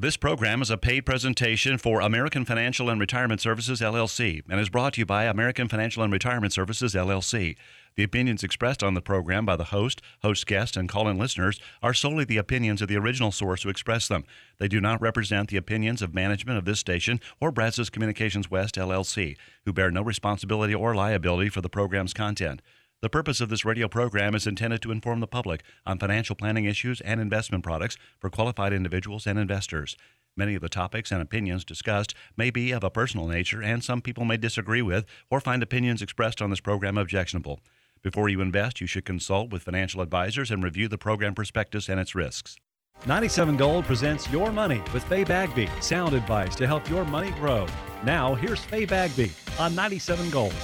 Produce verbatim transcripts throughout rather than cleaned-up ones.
This program is a paid presentation for American Financial and Retirement Services, L L C, and is brought to you by American Financial and Retirement Services, L L C. The opinions expressed on the program by the host, host guests, and call-in listeners are solely the opinions of the original source who expressed them. They do not represent the opinions of management of this station or Brazos Communications West, L L C, who bear no responsibility or liability for the program's content. The purpose of this radio program is intended to inform the public on financial planning issues and investment products for qualified individuals and investors. Many of the topics and opinions discussed may be of a personal nature, and some people may disagree with or find opinions expressed on this program objectionable. Before you invest, you should consult with financial advisors and review the program prospectus and its risks. ninety-seven Gold presents Your Money with Faye Bagby. Sound advice to help your money grow. Now, here's Faye Bagby on ninety-seven Gold.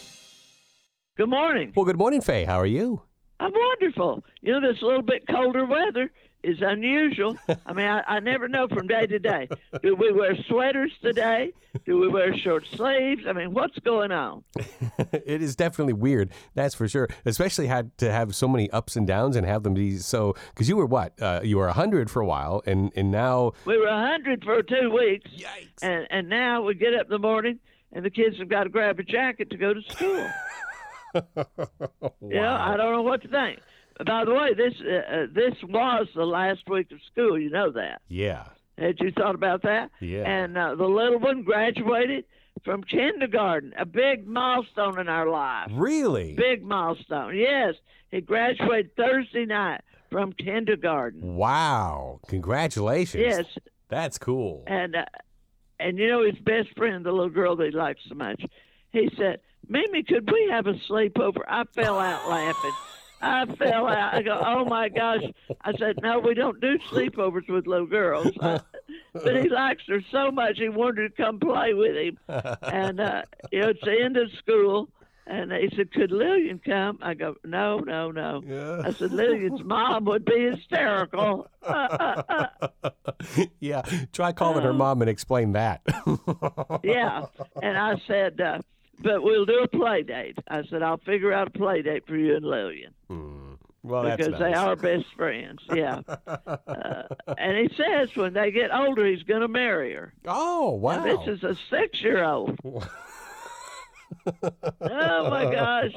Good morning. Well, good morning, Faye. How are you? I'm wonderful. You know, this little bit colder weather is unusual. I mean, I, I never know from day to day. Do we wear sweaters today? Do we wear short sleeves? I mean, what's going on? It is definitely weird, that's for sure. Especially had to have so many ups and downs and have them be so, because you were what? Uh, you were one hundred for a while, and, and now... We were one hundred for two weeks. Yikes. And, and now we get up in the morning, and the kids have got to grab a jacket to go to school. Wow. Yeah, I don't know what to think. By the way, this uh, uh, this was the last week of school. You know that. Yeah. Had you thought about that? Yeah. And uh, the little one graduated from kindergarten, a big milestone in our life. Really? Big milestone. Yes, he graduated Thursday night from kindergarten. Wow. Congratulations. Yes. That's cool. And uh, and you know his best friend, the little girl that he likes so much, he said, "Mimi, could we have a sleepover?" I fell out laughing. I fell out. I go, "Oh, my gosh." I said, "No, we don't do sleepovers with little girls." I, but he likes her so much, he wanted to come play with him. And, uh, you know, it's the end of school. And he said, "Could Lillian come?" I go, "No, no, no." Yeah. I said, "Lillian's mom would be hysterical." Yeah. Try calling her mom and explain that. Yeah. And I said, uh, "But we'll do a play date." I said, "I'll figure out a play date for you and Lillian." Hmm. Well, that's because nice. they are best friends, yeah. uh, and he says when they get older, he's going to marry her. Oh, wow. Now, this is a six-year-old. Oh, my gosh.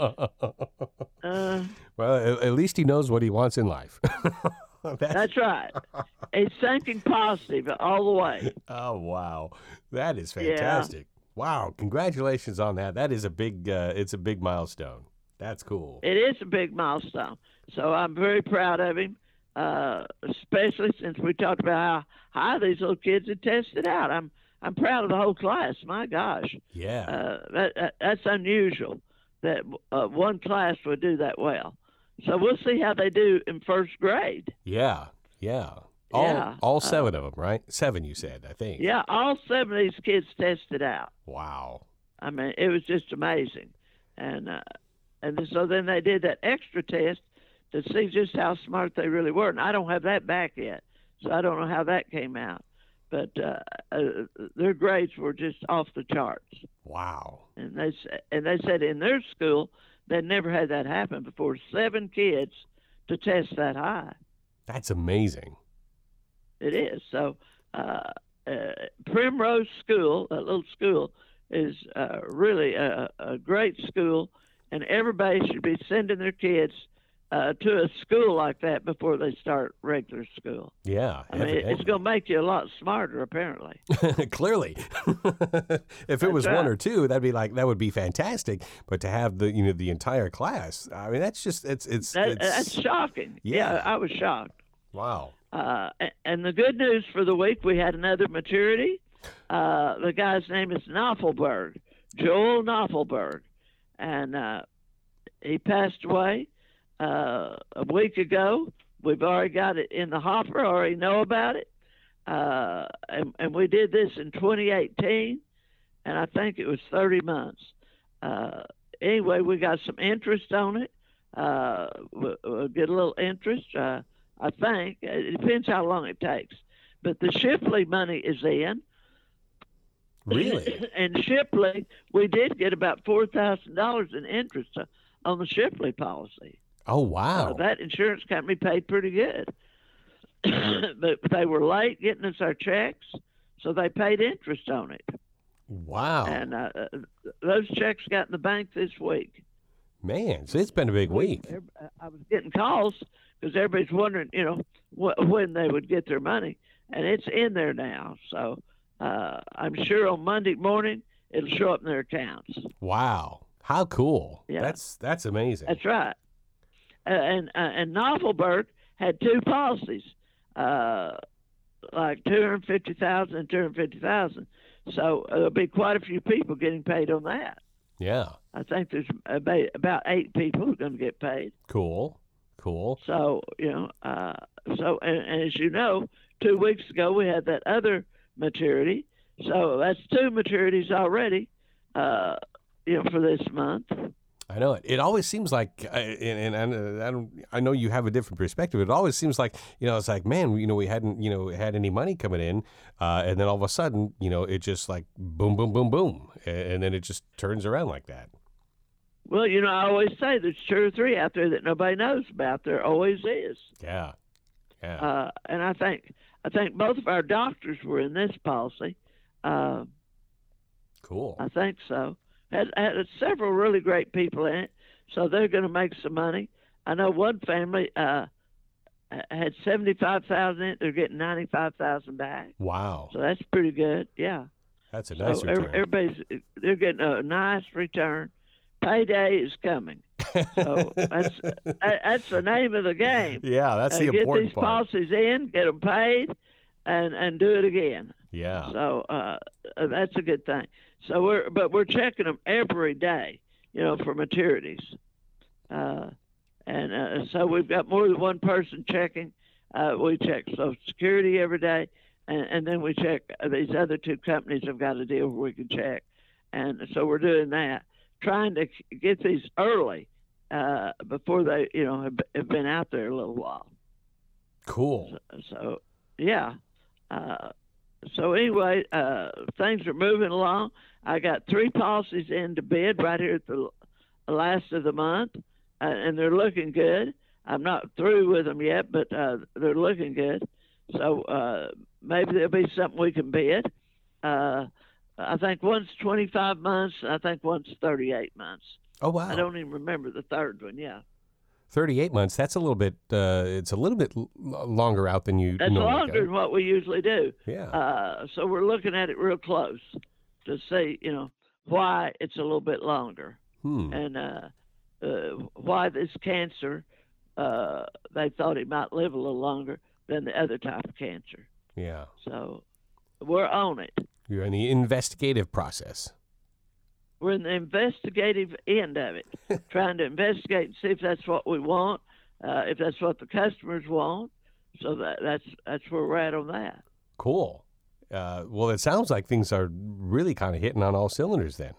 Uh, Well, at, at least he knows what he wants in life. That's, that's right. He's thinking positive all the way. Oh, wow. That is fantastic. Wow. Congratulations on that. That is a big, uh, it's a big milestone. That's cool. It is a big milestone. So I'm very proud of him, uh, especially since we talked about how high these little kids had tested out. I'm I'm proud of the whole class. My gosh. Yeah. Uh, that, that, that's unusual that uh, one class would do that well. So we'll see how they do in first grade. Yeah. Yeah. All, Yeah. all seven of them, right? Seven, you said, I think. Yeah, all seven of these kids tested out. Wow. I mean, it was just amazing. And uh, and so then they did that extra test to see just how smart they really were. And I don't have that back yet, so I don't know how that came out. But uh, uh, their grades were just off the charts. Wow. And they and they said in their school they never had that happen before. Seven kids to test that high. That's amazing. It is. So uh, uh, Primrose School, that little school, is uh, really a, a great school, and everybody should be sending their kids uh, to a school like that before they start regular school. Yeah. I mean, it's going to make you a lot smarter, apparently. Clearly. If it was right. one or two, that'd be like, that would be fantastic. But to have the, you know, the entire class, I mean, that's just, it's, it's, That, it's that's shocking. Yeah. Yeah, I was shocked. wow. Uh, a- and the good news for the week, we had another maturity. Uh, the guy's name is Knopfelberg, Joel Knopfelberg. And uh, he passed away uh, a week ago. We've already got it in the hopper, already know about it. Uh, and, and we did this in twenty eighteen, and I think it was thirty months. Uh, anyway, we got some interest on it. Uh, we'll, we'll get a little interest, uh, I think. It depends how long it takes. But the Shipley money is in. Really? And Shipley, we did get about four thousand dollars in interest uh, on the Shipley policy. Oh, wow. Uh, that insurance company paid pretty good. but they were late getting us our checks, so they paid interest on it. Wow. And uh, those checks got in the bank this week. Man, so it's been a big week. I was getting calls because everybody's wondering, you know, wh- when they would get their money, and it's in there now. So uh, I'm sure on Monday morning it'll show up in their accounts. Wow, how cool! Yeah. That's that's amazing. That's right. Uh, and uh, and Noffelberg had two policies, uh, like two hundred fifty thousand and two hundred fifty thousand. So uh, there'll be quite a few people getting paid on that. Yeah. I think there's about, about eight people who are going to get paid. Cool. Cool. So, you know, uh, so, and, and as you know, two weeks ago we had that other maturity. So that's two maturities already, uh, you know, for this month. I know it. It always seems like, uh, and, and, and I don't, I know you have a different perspective. It always seems like, you know, it's like, man, you know, we hadn't, you know, had any money coming in, uh, and then all of a sudden, you know, it just like boom, boom, boom, boom, and, and then it just turns around like that. Well, you know, I always say there's two or three out there that nobody knows about. There always is. Yeah, yeah. Uh, and I think, I think both of our doctors were in this policy. Uh, cool. I think so. Had, had several really great people in it, so they're going to make some money. I know one family uh, had seventy-five thousand in it; they're getting ninety-five thousand back. Wow, so that's pretty good. Yeah, that's a nice so return. Everybody's they're getting a nice return. Payday is coming, so that's that's the name of the game. Yeah, that's uh, the important part. Get these part. policies in, get them paid, and and do it again. Yeah. So uh, that's a good thing. So we're, but we're checking them every day, you know, for maturities. Uh, and uh, so we've got more than one person checking. Uh, we check Social Security every day, and, and then we check uh, these other two companies have got a deal where we can check. And so we're doing that, trying to get these early uh, before they, you know, have, have been out there a little while. Cool. So, so yeah. Uh, So anyway, uh, things are moving along. I got three policies in to bid right here at the last of the month, uh, and they're looking good. I'm not through with them yet, but uh, they're looking good. So uh, maybe there'll be something we can bid. Uh, I think one's twenty-five months. I think one's thirty-eight months. Oh, wow. I don't even remember the third one. Yeah. thirty-eight months. That's a little bit. Uh, it's a little bit l- longer out than you. That's normally longer go. than what we usually do. Yeah. Uh, so we're looking at it real close to see, you know, why it's a little bit longer, Hmm. and uh, uh, why this cancer. Uh, they thought he might live a little longer than the other type of cancer. Yeah. So we're on it. You're in the investigative process. We're in the investigative end of it, trying to investigate and see if that's what we want, uh, if that's what the customers want. So that, that's that's where we're at on that. Cool. Uh, well, it sounds like things are really kind of hitting on all cylinders then.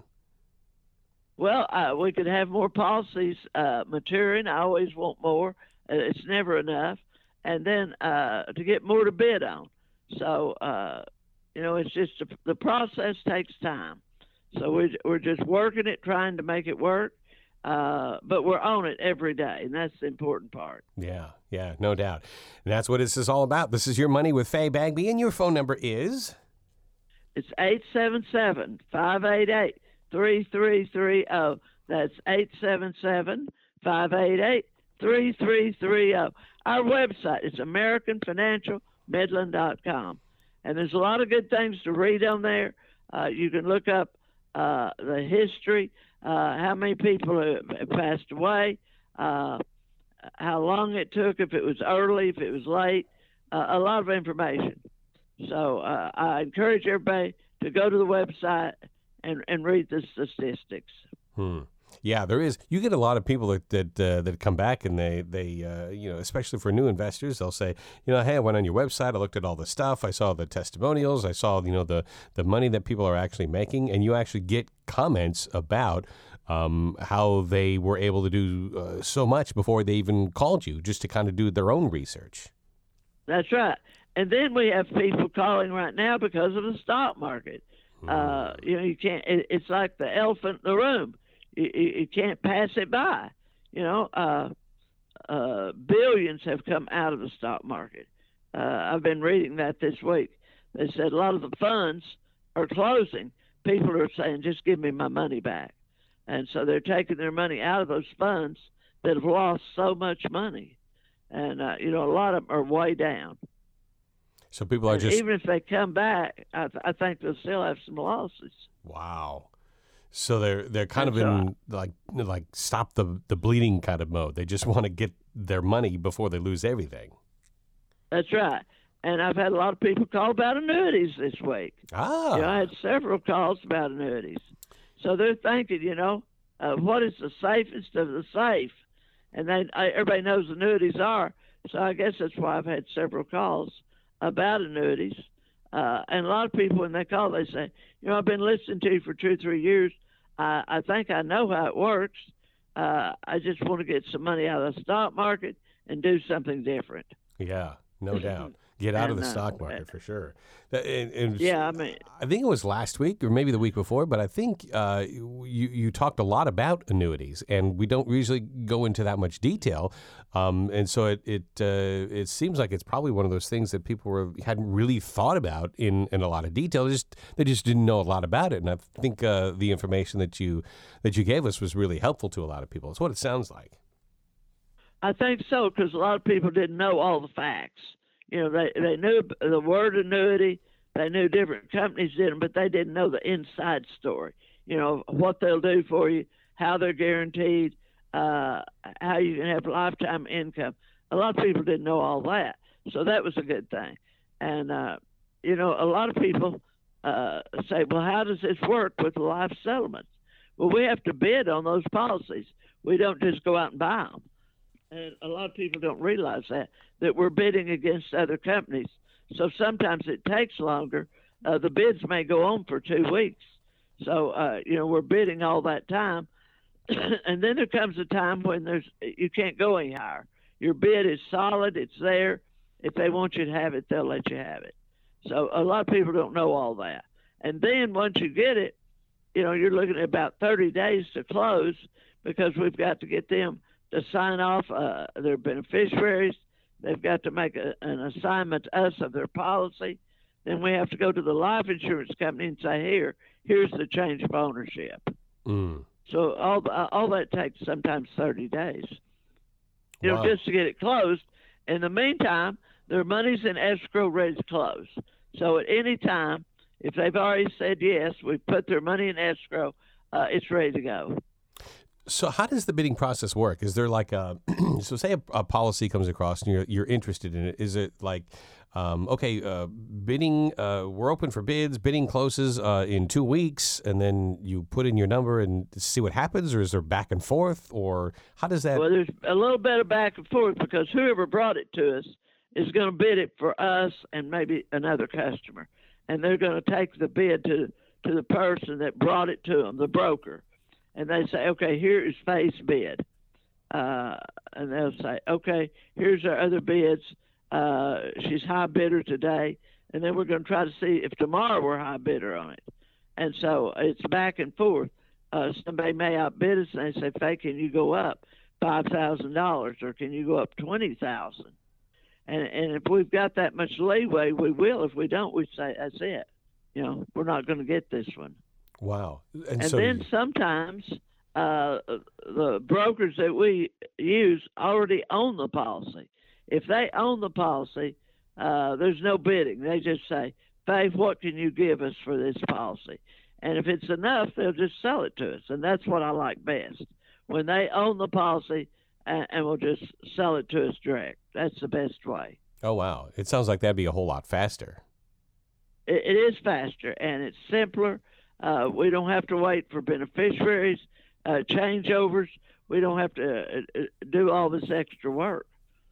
Well, uh, we could have more policies uh, maturing. I always want more. Uh, It's never enough. And then uh, to get more to bid on. So, uh, you know, it's just a, the process takes time. So we're, we're just working it, trying to make it work. Uh, but we're on it every day, and that's the important part. Yeah, yeah, no doubt. And that's what this is all about. This is Your Money with Faye Bagby, and your phone number is? It's eight seven seven, five eight eight, three three three zero. That's eight seven seven, five eight eight, three three three zero. Our website is american financial midland dot com. And there's a lot of good things to read on there. Uh, you can look up uh, the history, uh, how many people have, have passed away, uh, how long it took, if it was early, if it was late, uh, a lot of information. So uh, I encourage everybody to go to the website and, and read the statistics. Hmm. Yeah, there is. You get a lot of people that that, uh, that come back and they they uh, you know, especially for new investors, they'll say, you know, hey, I went on your website, I looked at all the stuff, I saw the testimonials, I saw, you know, the the money that people are actually making, and you actually get comments about um, how they were able to do uh, so much before they even called you, just to kind of do their own research. That's right. And then we have people calling right now because of the stock market. Uh, you know, you can't. It, it's like the elephant in the room. You, you, you can't pass it by. You know, uh, uh, billions have come out of the stock market, Uh, I've been reading that this week. They said a lot of the funds are closing. People are saying, just give me my money back. And so they're taking their money out of those funds that have lost so much money. And, uh, you know, a lot of them are way down. So people are and just... even if they come back, I, th- I think they'll still have some losses. Wow. So they're they're kind That's of in right. like like stop the, the bleeding kind of mode. They just want to get their money before they lose everything. That's right. And I've had a lot of people call about annuities this week. Ah. You know, I had several calls about annuities. So they're thinking, you know, uh, what is the safest of the safe? And they, I, everybody knows annuities are. So I guess that's why I've had several calls about annuities. Uh, and a lot of people, when they call, they say, you know, I've been listening to you for two or three years. I, I think I know how it works. Uh, I just want to get some money out of the stock market and do something different. Yeah, no doubt. Get out of the And, uh, stock market for sure. That- and- and Yeah, I mean, I think it was last week or maybe the week before, but I think uh, you you talked a lot about annuities, and we don't usually go into that much detail. Um, and so it it uh, it seems like it's probably one of those things that people were, hadn't really thought about in, in a lot of detail. They just they just didn't know a lot about it. And I think uh, the information that you that you gave us was really helpful to a lot of people. It's what it sounds like. I think so, because a lot of people didn't know all the facts. You know, they, they knew the word annuity, they knew different companies did them, but they didn't know the inside story. You know, what they'll do for you, how they're guaranteed, uh, how you can have lifetime income. A lot of people didn't know all that, so that was a good thing. And, uh, you know, a lot of people uh, say, well, how does this work with the life settlements? Well, we have to bid on those policies. We don't just go out and buy them. And a lot of people don't realize that, that we're bidding against other companies. So sometimes it takes longer. Uh, the bids may go on for two weeks. So, uh, you know, we're bidding all that time. And then there comes a time when there's you can't go any higher. Your bid is solid. It's there. If they want you to have it, they'll let you have it. So a lot of people don't know all that. And then once you get it, you know, you're looking at about thirty days to close, because we've got to get them to sign off uh, their beneficiaries. They've got to make a, an assignment to us of their policy. Then we have to go to the life insurance company and say, here, here's the change of ownership. Mm. So all all that takes sometimes thirty days, you Wow. know, just to get it closed. In the meantime, their money's in escrow ready to close. So at any time, if they've already said yes, we've put their money in escrow, uh, it's ready to go. So how does the bidding process work? Is there like a so say a, a policy comes across and you're you're interested in it? Is it like um, okay, uh, bidding? Uh, we're open for bids. Bidding closes uh, in two weeks, and then you put in your number and see what happens, or is there back and forth, or how does that? Well, there's a little bit of back and forth, because whoever brought it to us is going to bid it for us and maybe another customer, and they're going to take the bid to to the person that brought it to them, the broker. And they say, okay, here is face bid. Uh, and they'll say, okay, here's our other bids. Uh, she's high bidder today. And then we're going to try to see if tomorrow we're high bidder on it. And so it's back and forth. Uh, somebody may outbid us, and they say, Faye, can you go up five thousand dollars, or can you go up twenty thousand dollars? And, and if we've got that much leeway, we will. If we don't, we say, that's it. You know, we're not going to get this one. Wow. And so then sometimes uh, the brokers that we use already own the policy. If they own the policy, uh, there's no bidding. They just say, Faye, what can you give us for this policy? And if it's enough, they'll just sell it to us. And that's what I like best, when they own the policy and, and will just sell it to us direct. That's the best way. oh wow, it sounds like that'd be a whole lot faster. It, it is faster, and it's simpler. Uh, we don't have to wait for beneficiaries, uh, changeovers. We don't have to uh, do all this extra work.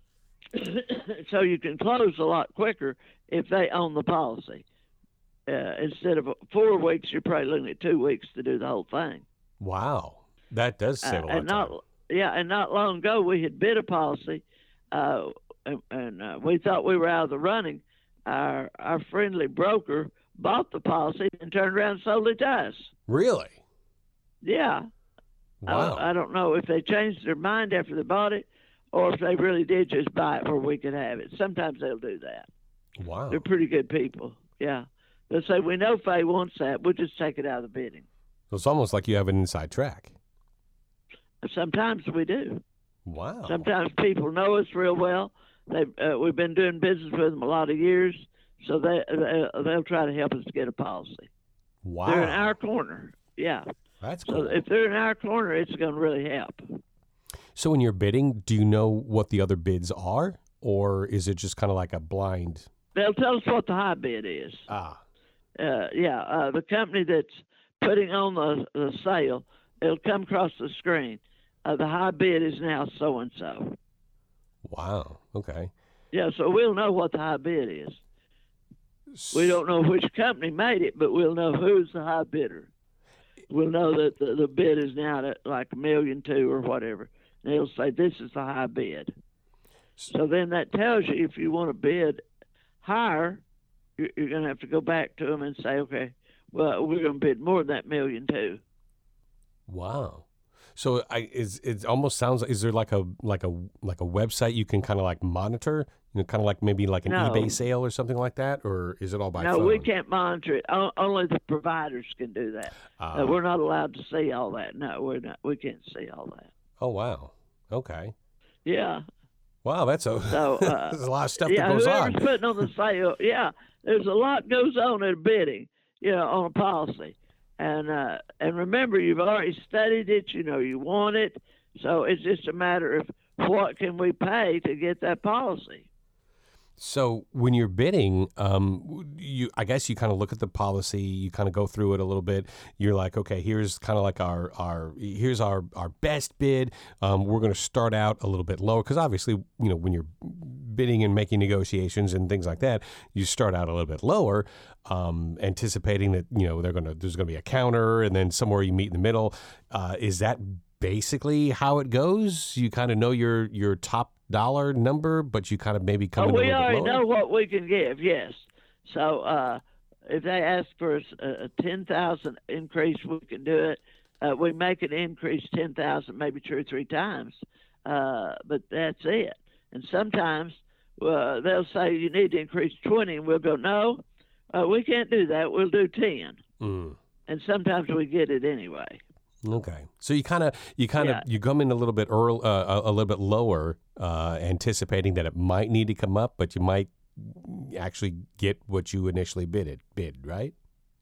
So you can close a lot quicker if they own the policy. Uh, instead of four weeks, you're probably looking at two weeks to do the whole thing. Wow, that does save a Uh, lot and of not, time. yeah, and not long ago we had bid a policy, uh, and, and uh, we thought we were out of the running. Our our friendly broker bought the policy and turned around and sold it to us. Really? Yeah. Wow. I, I don't know if they changed their mind after they bought it, or if they really did just buy it where we could have it. Sometimes they'll do that. Wow. They're pretty good people. Yeah. They'll say, we know Faye wants that. We'll just take it out of the bidding. So it's almost like you have an inside track. Sometimes we do. Wow. Sometimes people know us real well. They uh, we've been doing business with them a lot of years, so they, they they'll try to help us to get a policy. Wow. They're in our corner. Yeah. That's So cool. if they're in our corner, it's going to really help. So when you're bidding, do you know what the other bids are, or is it just kind of like a blind? They'll tell us what the high bid is. Ah. Uh, yeah, uh, the company that's putting on the, the sale, it'll come across the screen. Uh, the high bid is now so and so. Wow. Okay. Yeah, so we'll know what the high bid is. We don't know which company made it, but we'll know who's the high bidder. We'll know that the, the bid is now at like a million two or whatever. And they'll say this is the high bid. So then that tells you if you want to bid higher, you're, you're going to have to go back to them and say, okay, well, we're going to bid more than that million two. Wow. So I is it almost sounds like, is there like a like a like a website you can kind of like monitor, you know, kind of like maybe like an No. eBay sale or something like that, or is it all by No, phone? we can't monitor it. O- only the providers can do that. Ah. Uh, we're not allowed to see all that. No, we're not. We can't see all that. Oh wow. Okay. Yeah. Wow, that's a So uh, there's a lot of stuff yeah, that goes whoever's on. putting on the sale, yeah, there's a lot goes on in bidding, you know, on a policy. And uh, and remember, you've already studied it. You know, you want it. So it's just a matter of what can we pay to get that policy. So when you're bidding, um, you I guess you kind of look at the policy, you kind of go through it a little bit. You're like, okay, here's kind of like our our here's our our best bid. Um, we're going to start out a little bit lower because obviously, you know, when you're bidding and making negotiations and things like that, you start out a little bit lower, um, anticipating that you know they're gonna there's going to be a counter, and then somewhere you meet in the middle. Uh, is that basically how it goes? You kind of know your your top dollar number, but you kind of maybe come Oh, in a we little already bit lower? know what we can give. Yes. So uh, if they ask for a, a ten thousand increase, we can do it. Uh, we make an increase ten thousand, maybe two or three times, uh, but that's it. And sometimes uh, they'll say you need to increase twenty, and we'll go, no, uh, we can't do that. We'll do ten. Mm. And sometimes we get it anyway. Okay, so you kind of you kind of Yeah. you come in a little bit early, uh, a, a little bit lower, uh, anticipating that it might need to come up, but you might actually get what you initially bid bid, right?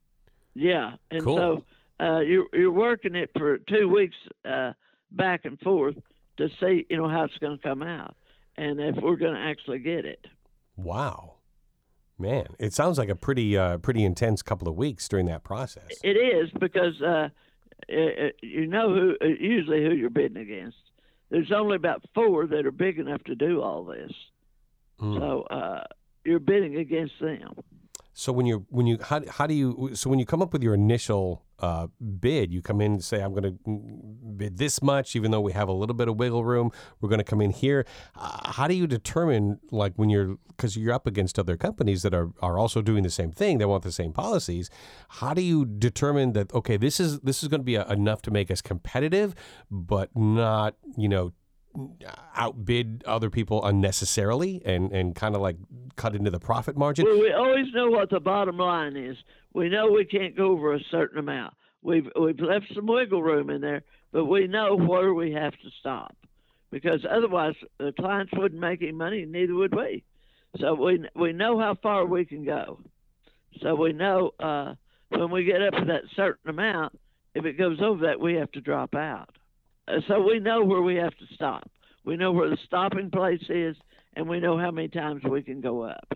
Yeah, and Cool. so uh, you're you're working it for two weeks uh, back and forth to see you know how it's going to come out, and if we're going to actually get it. Wow, man, it sounds like a pretty uh, pretty intense couple of weeks during that process. It is because uh, it, you know who usually who you're bidding against. There's only about four that are big enough to do all this, Mm. so uh, you're bidding against them. So when you're when you how how do you so when you come up with your initial uh, bid, you come in and say I'm going to bid this much, even though we have a little bit of wiggle room. We're going to come in here. Uh, how do you determine like when you're because you're up against other companies that are, are also doing the same thing? They want the same policies. How do you determine that? Okay, this is this is going to be a, enough to make us competitive, but not you know. outbid other people unnecessarily and, and kind of like cut into the profit margin? Well, we always know what the bottom line is. We know we can't go over a certain amount. We've we've left some wiggle room in there, but we know where we have to stop, because otherwise the clients wouldn't make any money, and neither would we. So we we know how far we can go. So we know uh, when we get up to that certain amount, if it goes over that, we have to drop out. Uh, so we know where we have to stop. We know where the stopping place is, and we know how many times we can go up.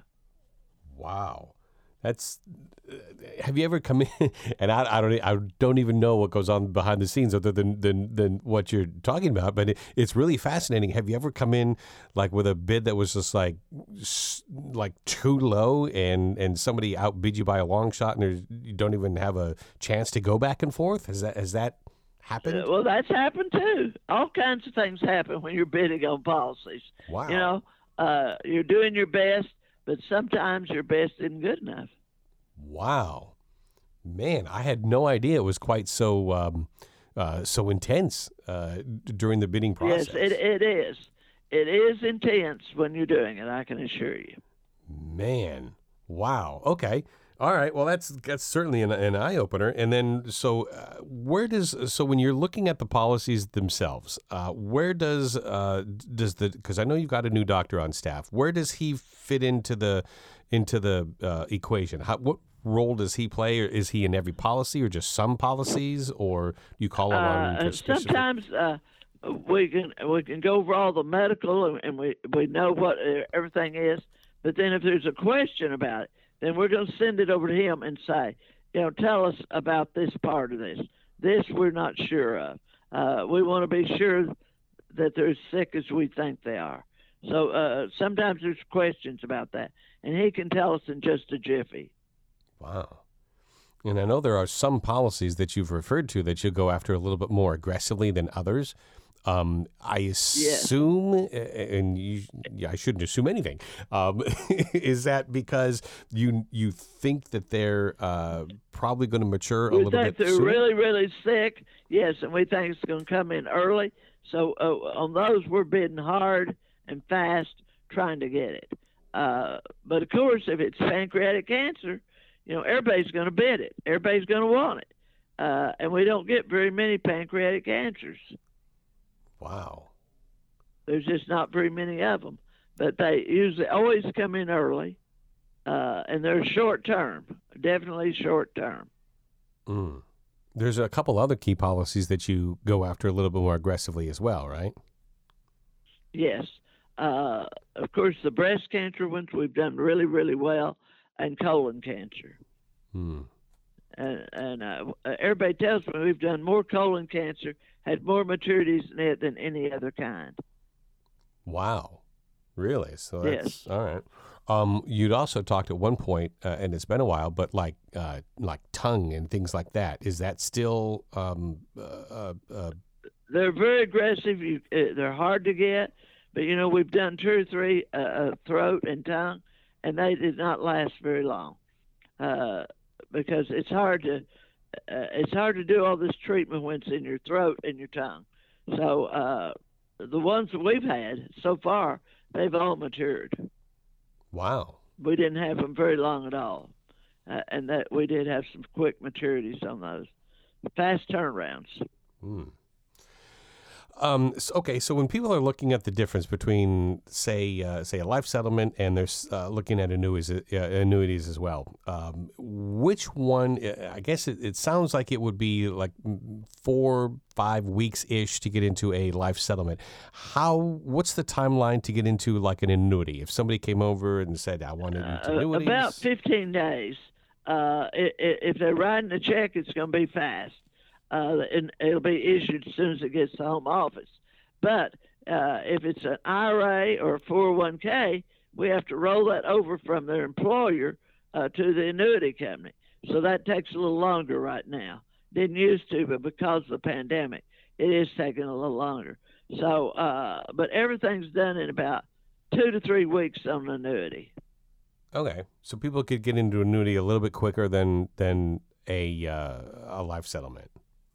Wow. That's. Uh, have you ever come in? And I, I don't. I don't even know what goes on behind the scenes other than than, than what you're talking about. But it, it's really fascinating. Have you ever come in like with a bid that was just like s- like too low, and and somebody outbid you by a long shot, and there's, you don't even have a chance to go back and forth? Has that has that happened? Uh, well, that's happened too. All kinds of things happen when you're bidding on policies. Wow. You know, uh, you're doing your best, but sometimes your best isn't good enough. Wow, man, I had no idea it was quite so um, uh, so intense uh, d- during the bidding process. Yes, it, it is. it is intense when you're doing it, I can assure you. Man, wow. Okay. All right. Well, that's that's certainly an, an eye opener. And then, so uh, where does so when you're looking at the policies themselves, uh, where does uh, does the because I know you've got a new doctor on staff. Where does he fit into the into the uh, equation? How, what role does he play? Or is he in every policy, or just some policies, or you call him on? Uh, specific... Sometimes uh, we can we can go over all the medical, and, and we we know what everything is. But then, if there's a question about it, then we're going to send it over to him and say, you know, tell us about this part of this. This we're not sure of. Uh, we want to be sure that they're as sick as we think they are. So uh, sometimes there's questions about that, and he can tell us in just a jiffy. Wow. And I know there are some policies that you've referred to that you go after a little bit more aggressively than others. Um, I assume, yes. and you, I shouldn't assume anything, um, is that because you you think that they're uh, probably going to mature a we little bit bit they're sooner? really, really sick, yes, and we think it's going to come in early. So uh, on those, we're bidding hard and fast, trying to get it. Uh, but, of course, if it's pancreatic cancer, you know, everybody's going to bid it. Everybody's going to want it. Uh, and we don't get very many pancreatic cancers. Wow. There's just not very many of them. But they usually always come in early, uh, and they're short term, definitely short term. Mm. There's a couple other key policies that you go after a little bit more aggressively as well, right? Yes. Uh, of course, the breast cancer ones we've done really, really well, and colon cancer. Hmm. And, and uh, everybody tells me we've done more colon cancer, had more maturities in it than any other kind. Wow. Really? So that's Yes. all right. Um, you'd also talked at one point, uh, and it's been a while, but like uh, like tongue and things like that. Is that still? Um, uh, uh, They're very aggressive. You, uh, they're hard to get, but you know we've done two or three uh, uh, throat and tongue, and they did not last very long uh, because it's hard to uh, it's hard to do all this treatment when it's in your throat and your tongue. So uh, the ones that we've had so far, they've all matured. wow. We didn't have them very long at all, uh, and that we did have some quick maturities on those, fast turnarounds. Hmm. Um, so, okay, so when people are looking at the difference between, say, uh, say a life settlement and they're uh, looking at annuities, uh, annuities as well, um, which one? I guess it, it sounds like it would be like four, five weeks ish to get into a life settlement. How? What's the timeline to get into like an annuity? If somebody came over and said, "I want to do annuities," uh, about fifteen days. Uh, if they're writing a check, it's going to be fast. Uh, and it'll be issued as soon as it gets to home office. But uh, if it's an I R A or a four oh one k, we have to roll that over from their employer uh, to the annuity company. So that takes a little longer right now. Didn't used to, but because of the pandemic, it is taking a little longer. So, uh, but everything's done in about two to three weeks on an annuity. Okay, so people could get into annuity a little bit quicker than than a uh, a life settlement.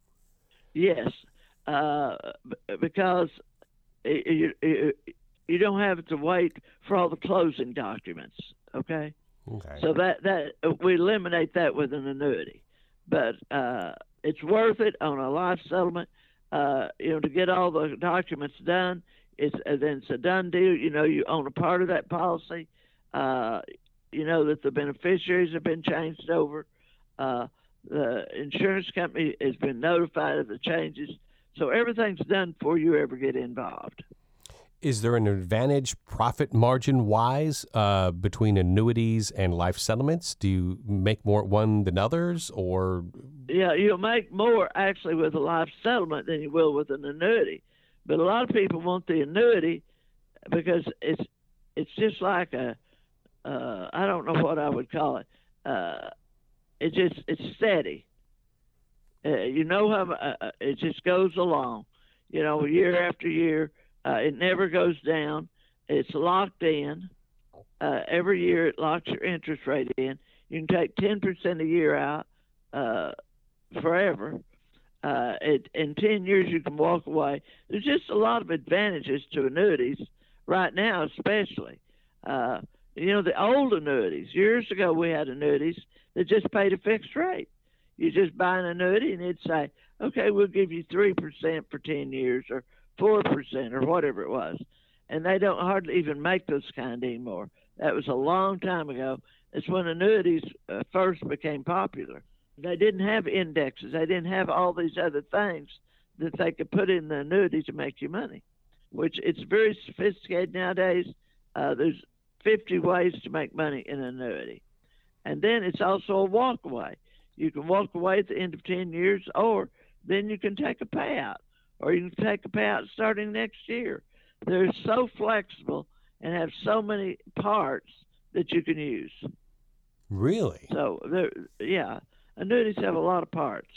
Yes, uh, because you, you you don't have to wait for all the closing documents. Okay. Okay. So that that we eliminate that with an annuity, but uh, it's worth it on a life settlement. Uh, you know, to get all the documents done, it's uh, then it's a done deal. You know, you own a part of that policy. Uh, you know that the beneficiaries have been changed over. Uh, The insurance company has been notified of the changes, so everything's done before you ever get involved. Is there an advantage profit margin wise uh, between annuities and life settlements? Do you make more at one than others, or? Yeah, you'll make more actually with a life settlement than you will with an annuity. But a lot of people want the annuity because it's it's just like a uh, I don't know what I would call it. Uh, It just it's steady. Uh, you know how uh, it just goes along. You know, year after year, uh, it never goes down. It's locked in. Uh, every year, it locks your interest rate in. You can take ten percent a year out uh, forever. Uh, it, in ten years, you can walk away. There's just a lot of advantages to annuities right now especially. Uh, you know, the old annuities, years ago we had annuities that just paid a fixed rate. You just buy an annuity and it'd say, okay, we'll give you three percent for ten years or four percent or whatever it was. And they don't hardly even make those kind anymore. That was a long time ago. It's when annuities uh, first became popular. They didn't have indexes. They didn't have all these other things that they could put in the annuity to make you money, which it's very sophisticated nowadays. Uh, there's fifty ways to make money in an annuity. And then it's also a walk away. You can walk away at the end of ten years, or then you can take a payout, or you can take a payout starting next year. They're so flexible and have so many parts that you can use. Really? So, yeah, annuities have a lot of parts.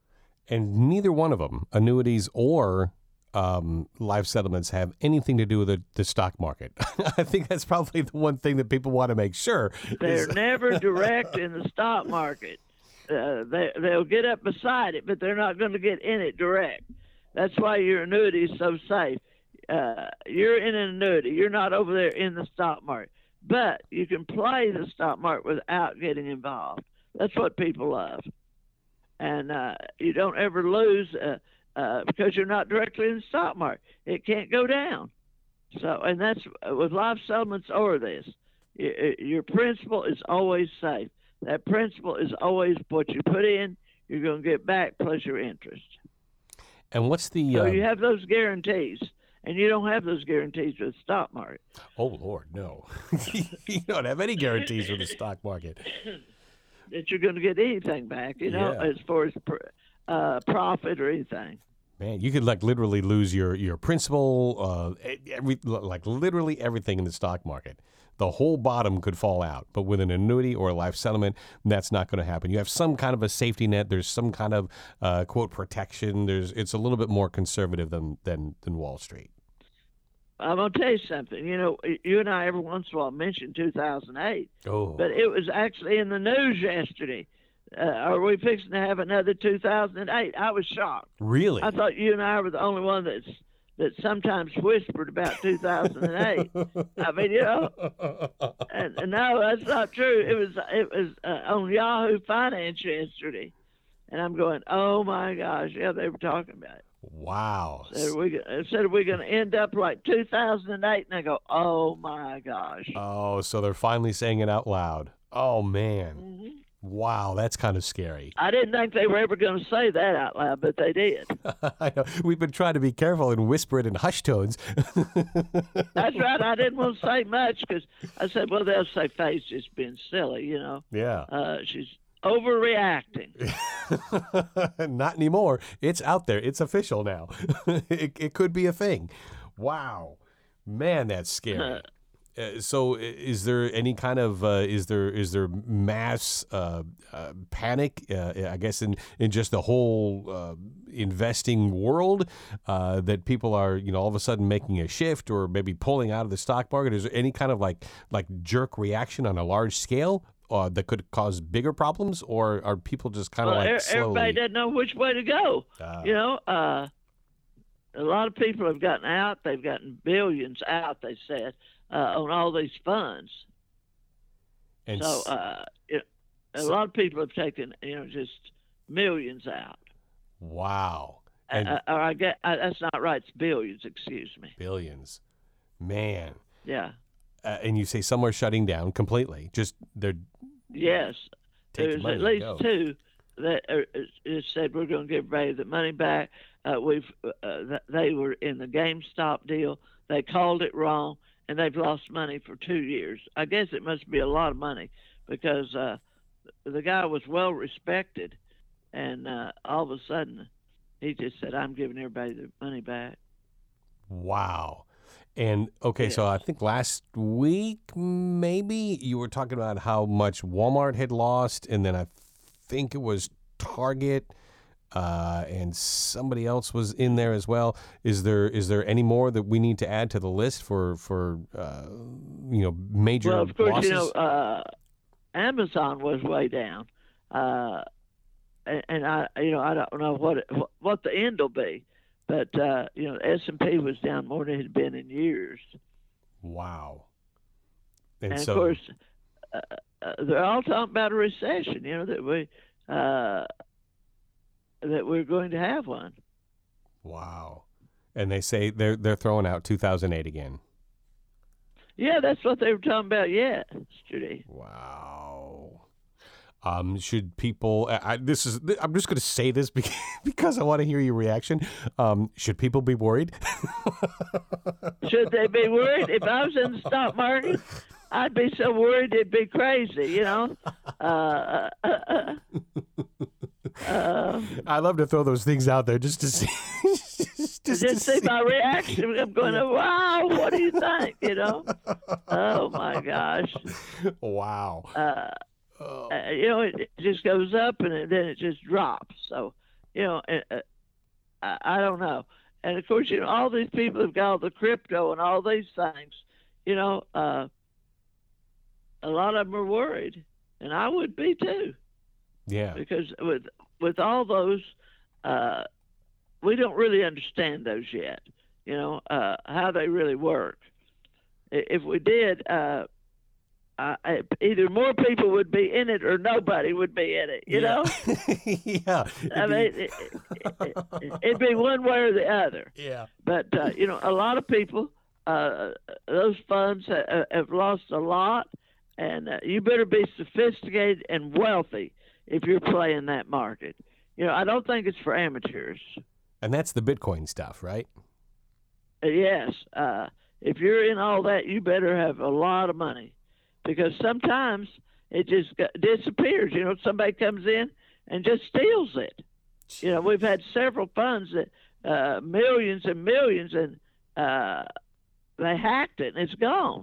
And neither one of them, annuities or um, life settlements, have anything to do with the, the stock market. I think that's probably the one thing that people want to make sure. They're is... never direct in the stock market. Uh, they, they'll get up beside it, but they're not going to get in it direct. That's why your annuity is so safe. Uh, you're in an annuity. You're not over there in the stock market. But you can play the stock market without getting involved. That's what people love. And uh, you don't ever lose uh, uh, because you're not directly in the stock market. It can't go down. So, and that's with life settlements or this. Your principal is always safe. That principal is always what you put in, you're going to get back plus your interest. And what's the... So um... you have those guarantees. And you don't have those guarantees with the stock market. Oh, Lord, no. You don't have any guarantees with the stock market. That you're going to get anything back, you know, Yeah. as far as uh, profit or anything. Man, you could like literally lose your, your principal, uh, every, like literally everything in the stock market. The whole bottom could fall out. But with an annuity or a life settlement, that's not going to happen. You have some kind of a safety net. There's some kind of, uh, quote, protection. There's It's a little bit more conservative than, than, than Wall Street. I'm going to tell you something. You know, you and I every once in a while mention two thousand eight. Oh. But it was actually in the news yesterday. Uh, are we fixing to have another two thousand eight? I was shocked. Really? I thought you and I were the only one that's that sometimes whispered about two thousand eight. I mean, you know, and, and no, that's not true. It was it was uh, on Yahoo Finance yesterday, and I'm going, oh my gosh, yeah, they were talking about it. Wow. Said we said we're going to end up like two thousand eight, and I go, oh my gosh. Oh, so they're finally saying it out loud. Oh man. Mm-hmm. Wow, that's kind of scary. I didn't think they were ever going to say that out loud, but they did. I know. We've been trying to be careful and whisper it in hushed tones. That's right. I didn't want to say much because I said, well, they'll say Faye's just being silly, you know. Yeah. Uh, she's overreacting. Not anymore. It's out there. It's official now. it, it could be a thing. Wow. Man, that's scary. Uh, so is there any kind of uh, is there is there mass uh, uh, panic uh, I guess in, in just the whole uh, investing world uh, that people are, you know, all of a sudden making a shift or maybe pulling out of the stock market? Is there any kind of like like jerk reaction on a large scale uh, that could cause bigger problems, or are people just kind of well, like er- slowly? Everybody doesn't know which way to go. Uh, you know, uh, a lot of people have gotten out. They've gotten billions out, they said. Uh, on all these funds, and so uh, it, a so, lot of people have taken, you know, just millions out. Wow! And uh, or I get uh, that's not right. It's billions. Excuse me. Billions, man. Yeah. Uh, and you say some are shutting down completely. Just they're yes. taking There's money at and least go. two that are, is said we're going to give everybody the money back. Uh, we've uh, they were in the GameStop deal. They called it wrong. And they've lost money for two years. I guess it must be a lot of money because uh, the guy was well respected, and uh, all of a sudden he just said, "I'm giving everybody their money back." Wow. And okay, yes. so I think last week maybe you were talking about how much Walmart had lost, and then I think it was Target. Uh, and somebody else was in there as well. Is there is there any more that we need to add to the list for for uh, you know major well, of course, losses? you know, uh, Amazon was way down, uh, and, and I you know I don't know what it, what the end will be, but uh, you know S and P was down more than it had been in years. Wow. And, And so, of course, uh, uh, they're all talking about a recession. You know that we uh, that we're going to have one. wow. And they say they're they're throwing out two thousand eight again. Yeah, that's what they were talking about yesterday. Wow. Um, should people? I, I- this is. I'm just going to say this because, because I want to hear your reaction. Um, should people be worried? Should they be worried? If I was in the stock market, I'd be so worried it'd be crazy. You know. Uh, uh, uh, uh, I love to throw those things out there just to see. just, just to see my reaction. I'm going, wow, what do you think? You know? Oh my gosh. Wow. Uh, Oh. uh, you know, it, it just goes up and it, then it just drops. So, you know, uh, uh, I, I don't know. And of course, you know, all these people have got all the crypto and all these things. You know, uh, a lot of them are worried, and I would be too. Yeah. Because with with all those, uh, we don't really understand those yet. You know, uh, how they really work. I- If we did. Uh, Uh, either more people would be in it or nobody would be in it, you yeah. know? yeah. I mean, it, it, it, it'd be one way or the other. Yeah. But, uh, you know, a lot of people, uh, those funds ha- have lost a lot, and uh, you better be sophisticated and wealthy if you're playing that market. You know, I don't think it's for amateurs. And that's the Bitcoin stuff, right? Uh, yes. Uh, if you're in all that, you better have a lot of money. Because sometimes it just go- disappears. You know, somebody comes in and just steals it. You know, we've had several funds that uh, millions and millions, and uh, they hacked it and it's gone.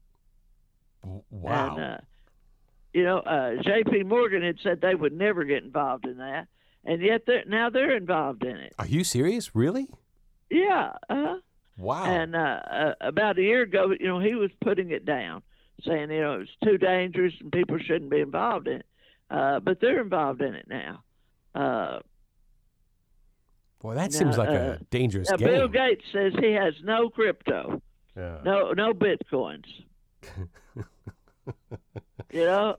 Wow. And, uh, you know, uh, J P Morgan had said they would never get involved in that, and yet they're, now they're involved in it. Are you serious? Really? Yeah. Uh, Wow. and uh, uh, about a year ago, you know, he was putting it down, saying, you know, it's too dangerous and people shouldn't be involved in it. Uh, but they're involved in it now. Uh, Boy, that now, seems like uh, a dangerous now game. Bill Gates says he has no crypto, Yeah. no no bitcoins. You know,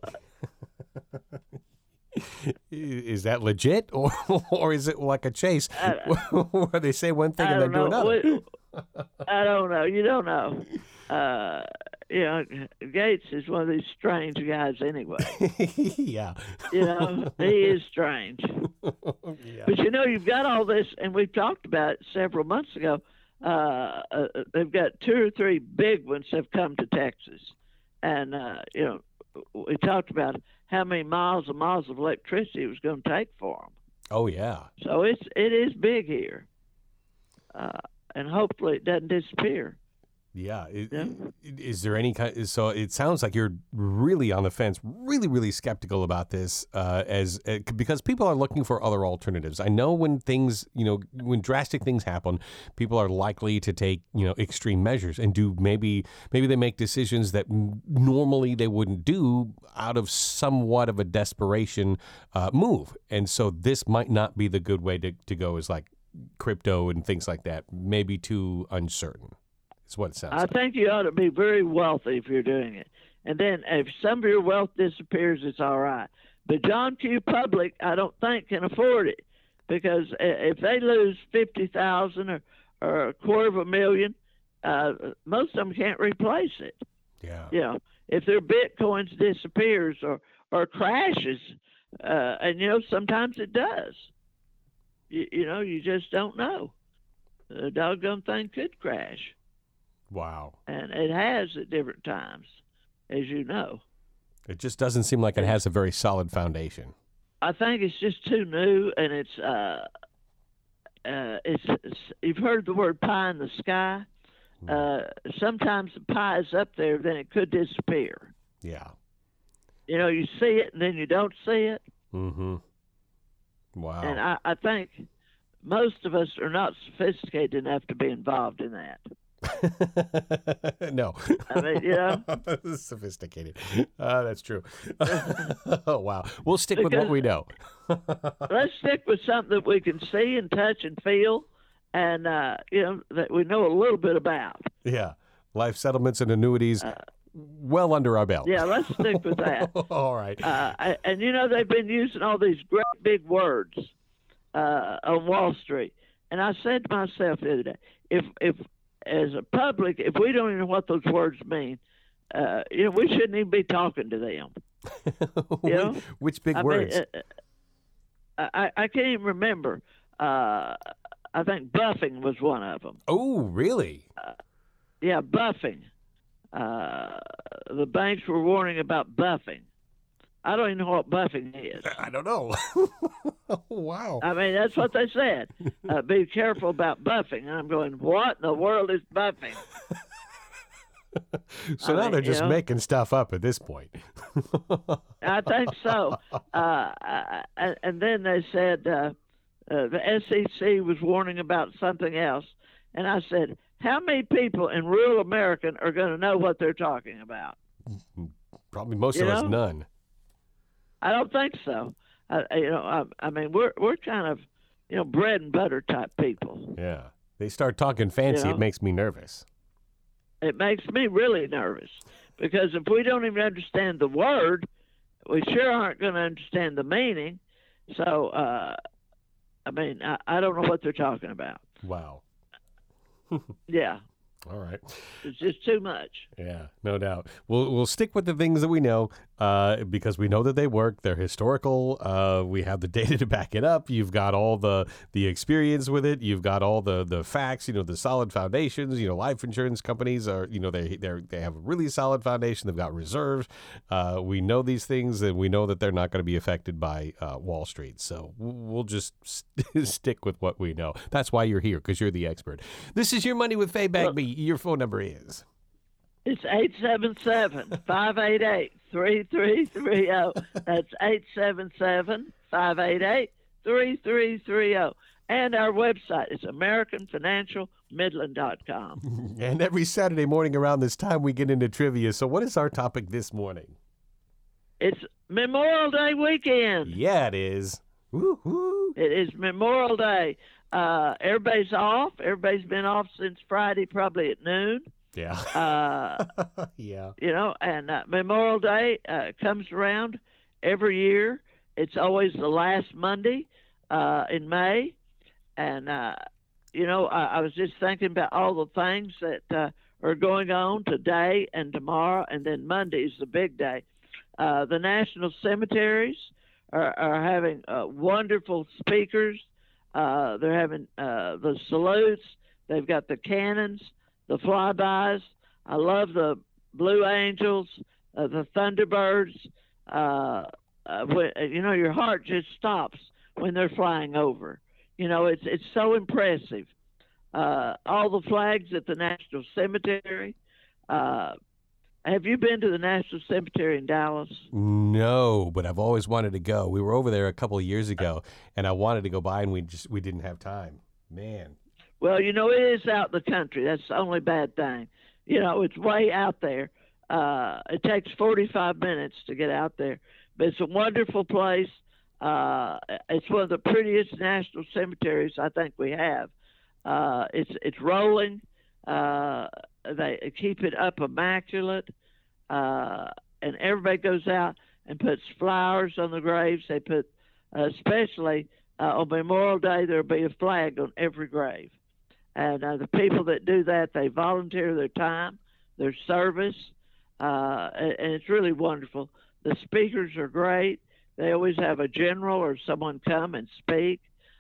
Is that legit, or or is it like a chase I- where they say one thing I and then don't do know. another? We- I don't know. You don't know. Uh, you know, Gates is one of these strange guys anyway. yeah. You know, he is strange. yeah. But you know, you've got all this, and we've talked about it several months ago. Uh, uh, they've got two or three big ones have come to Texas, and uh, you know, we talked about how many miles and miles of electricity it was going to take for them. Oh yeah. So it's it is big here, uh, and hopefully it doesn't disappear. Yeah. Is, Yeah. is there any kind? So it sounds like you're really on the fence, really, really skeptical about this, uh, as uh, because people are looking for other alternatives. I know when things, you know, when drastic things happen, people are likely to take, you know, extreme measures and do maybe maybe they make decisions that m- normally they wouldn't do out of somewhat of a desperation uh, move. And so this might not be the good way to, to go. Is like crypto and things like that. Maybe too uncertain. That's what it sounds I like. think you ought to be very wealthy if you're doing it. And then if some of your wealth disappears, it's all right. But John Q. Public, I don't think, can afford it because if they lose fifty thousand or, or a quarter of a million, uh, most of them can't replace it. Yeah. You know, if their Bitcoins disappears or, or crashes, uh, and, you know, sometimes it does. You, you know, you just don't know. The doggone thing could crash. Wow. And it has at different times, as you know. It just doesn't seem like it has a very solid foundation. I think it's just too new, and it's uh, uh, it's, it's you've heard the word pie in the sky. Uh, sometimes the pie is up there, then it could disappear. Yeah. You know, you see it, and then you don't see it. Mm-hmm. Wow. And I, I think most of us are not sophisticated enough to be involved in that. no. I mean, you know. Sophisticated. Uh, that's true. Oh, wow. We'll stick with what Because- we know. Let's stick with something that we can see and touch and feel, and uh, you know that we know a little bit about. Yeah. Life settlements and annuities, Uh, well under our belt. yeah, let's stick with that. All right. Uh, I- and you know they've been using all these great big words uh, on Wall Street, and I said to myself the other day, if if as a public, if we don't even know what those words mean, uh, you know, we shouldn't even be talking to them. You know? Which big I words? Mean, uh, I I can't even remember. Uh, I think buffing was one of them. Oh, really? Yeah, buffing. Uh, the banks were warning about buffing. I don't even know what buffing is. I don't know. Oh, wow. I mean, that's what they said. Uh, be careful about buffing. And I'm going, what in the world is buffing? So I now mean, they're you just know. making stuff up at this point. I think so. Uh, I- I- and then they said uh, uh, the S E C was warning about something else. And I said, how many people in rural America are going to know what they're talking about? Probably most You of us know? none. I don't think so. I, I- you know, I, I mean, we're we're kind of, you know, bread and butter type people. Yeah. They start talking fancy, Yeah. it makes me nervous. It makes me really nervous because if we don't even understand the word, we sure aren't going to understand the meaning. So, uh, I mean, I, I don't know what they're talking about. Wow. Yeah, All right. it's just too much. Yeah, no doubt. We'll we'll stick with the things that we know uh, because we know that they work. They're historical. Uh, we have the data to back it up. You've got all the the experience with it. You've got all the the facts. You know, the solid foundations. You know, life insurance companies are you know they they they have a really solid foundation. They've got reserves. Uh, we know these things, and we know that they're not going to be affected by uh, Wall Street. So we'll just st- stick with what we know. That's why you're here, because you're the expert. This is Your Money with Faye Bagby. Your phone number is. It's eight seven seven, five eight eight, three three three zero. That's eight seven seven, five eight eight, three three three zero. And our website is american financial midland dot com. And every Saturday morning around this time, we get into trivia. So what is our topic this morning? It's Memorial Day weekend. Yeah, it is. Woo, woo. It is Memorial Day. Uh, everybody's off. Everybody's been off since Friday, probably at noon. Yeah. Uh, yeah. you know, and uh, Memorial Day uh, comes around every year. It's always the last Monday uh, in May. And, uh, you know, I, I was just thinking about all the things that uh, are going on today and tomorrow, and then Monday is the big day. Uh, the national cemeteries are, are having uh, wonderful speakers. Uh, they're having uh, the salutes. They've got the cannons, the flybys. I love the Blue Angels, uh, the Thunderbirds. Uh, uh, when, you know, your heart just stops when they're flying over. You know, it's it's so impressive. Uh, all the flags at the National Cemetery. Uh, have you been to the National Cemetery in Dallas? No, but I've always wanted to go. We were over there a couple of years ago, and I wanted to go by, and we just we didn't have time. Man. Well, you know, it is out in the country. That's the only bad thing. You know, it's way out there. Uh, it takes forty-five minutes to get out there, but it's a wonderful place. Uh, it's one of the prettiest national cemeteries I think we have. Uh, it's it's rolling. Uh, they keep it up immaculate, uh, and everybody goes out and puts flowers on the graves. They put, uh, especially uh, on Memorial Day, there'll be a flag on every grave. And uh, the people that do that, they volunteer their time, their service, uh, and, and it's really wonderful. The speakers are great. They always have a general or someone come and speak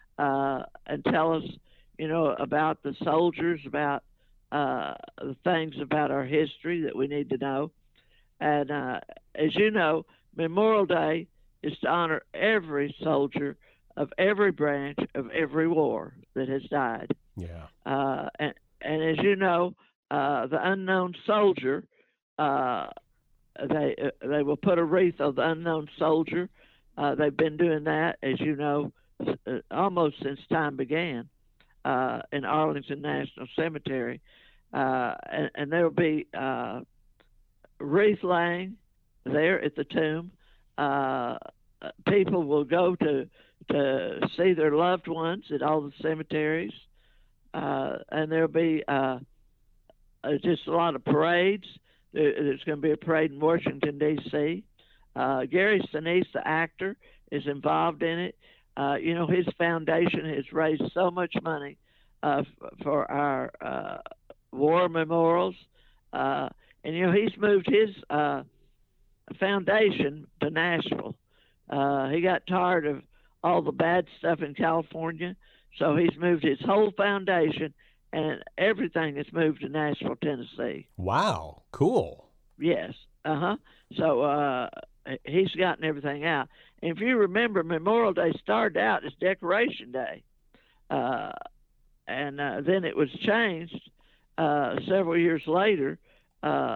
uh, and tell us, you know, about the soldiers, about uh, the things about our history that we need to know. And uh, as you know, Memorial Day is to honor every soldier of every branch of every war that has died. Yeah. Uh, and, and as you know, uh, the unknown soldier, uh, they uh, they will put a wreath on the unknown soldier. Uh, they've been doing that, as you know, uh, almost since time began uh, in Arlington National Cemetery. Uh, and, and there will be uh, wreath laying there at the tomb. Uh, people will go to to see their loved ones at all the cemeteries. Uh, and there'll be uh, uh, just a lot of parades. There, there's going to be a parade in Washington, D C Uh, Gary Sinise, the actor, is involved in it. Uh, you know, his foundation has raised so much money uh, f- for our uh, war memorials. Uh, and, you know, he's moved his uh, foundation to Nashville. Uh, he got tired of all the bad stuff in California, so he's moved his whole foundation, and everything is moved to Nashville, Tennessee. Wow, cool. Yes, uh-huh. So uh, he's gotten everything out. And if you remember, Memorial Day started out as Decoration Day, uh, and uh, then it was changed uh, several years later, uh,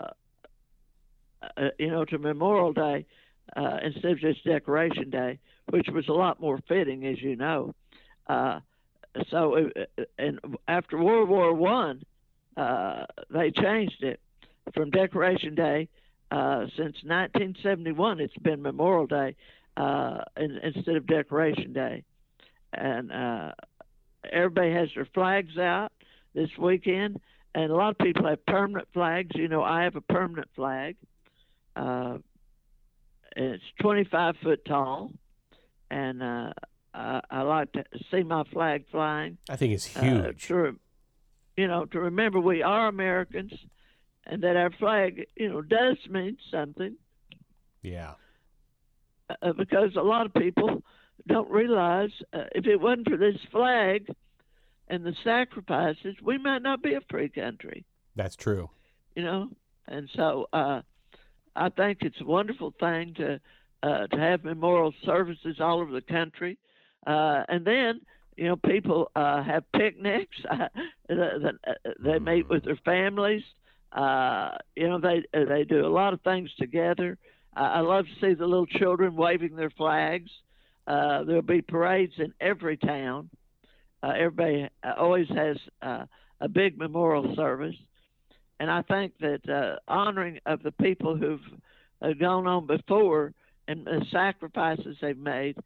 uh, you know, to Memorial Day uh, instead of just Decoration Day, which was a lot more fitting, as you know. Uh, so, uh, and after World War One, uh, they changed it from Decoration Day. Uh, since nineteen seventy-one, it's been Memorial Day uh, in, instead of Decoration Day. And uh, everybody has their flags out this weekend, and a lot of people have permanent flags. You know, I have a permanent flag. Uh, and it's twenty-five foot tall, and uh, I, I like to see my flag flying. I think it's Uh, huge. to, you know, to remember we are Americans, and that our flag, you know, does mean something. Yeah. Uh, because a lot of people don't realize uh, if it wasn't for this flag and the sacrifices, we might not be a free country. That's true. You know, and so uh, I think it's a wonderful thing to uh, to have memorial services all over the country, uh, and then you know people uh, have picnics. They meet with their families. Uh, you know, they they do a lot of things together. Uh, I love to see the little children waving their flags. Uh, there'll be parades in every town. Uh, everybody always has uh, a big memorial service. And I think that uh, honoring of the people who've uh, gone on before and the sacrifices they've made,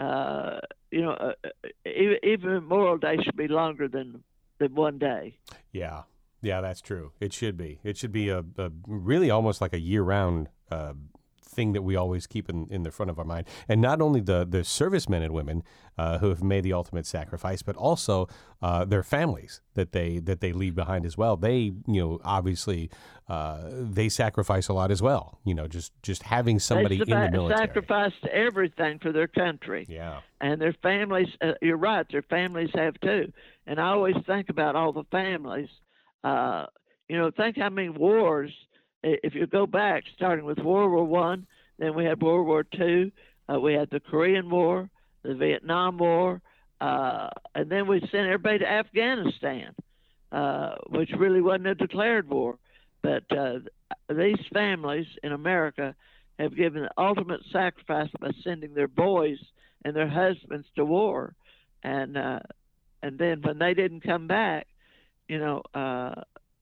uh, you know, uh, even, even Memorial Day should be longer than, than one day. Yeah. Yeah, that's true. It should be. It should be a, a really almost like a year-round uh, thing that we always keep in, in the front of our mind. And not only the, the servicemen and women uh, who have made the ultimate sacrifice, but also uh, their families that they that they leave behind as well. They, you know, obviously uh, they sacrifice a lot as well. You know, just, just having somebody they in the military. sacrificed everything for their country. Yeah. And their families, uh, you're right, their families have too. And I always think about all the families. Uh, you know, think how many wars, if you go back, starting with World War One, then we had World War Two, uh, we had the Korean War, the Vietnam War, uh, and then we sent everybody to Afghanistan, uh, which really wasn't a declared war. But uh, these families in America have given the ultimate sacrifice by sending their boys and their husbands to war. And, uh, and then when they didn't come back, you know, uh,